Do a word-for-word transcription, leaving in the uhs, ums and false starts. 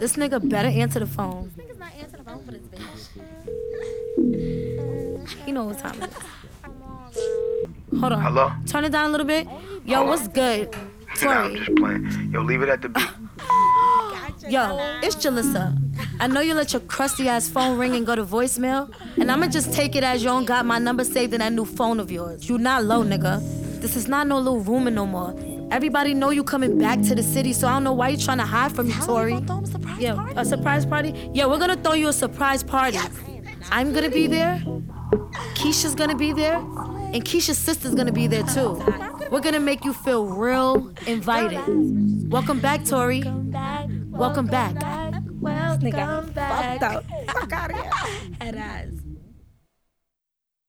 This nigga better answer the phone. This nigga's not answering the phone for this bitch. He know what time it is. Hold on. Hello? Turn it down a little bit. Yo, what's good? Nah, I'm Tori. just playing. Yo, leave it at the beat. Yo, it's Jalissa. I know you let your crusty ass phone ring and go to voicemail, and I'ma just take it as you don't got my number saved in that new phone of yours. You not low, nigga. This is not no little rumor no more. Everybody know you coming back to the city, so I don't know why you trying to hide from me, Tori. Yeah, a surprise party? Yeah, we're gonna throw you a surprise party. I'm gonna be there. Keisha's gonna be there. And Keisha's sister's gonna be there too. We're gonna make you feel real invited. Welcome back, Tori. Welcome back. Welcome back. Fuck out of here. Head ass.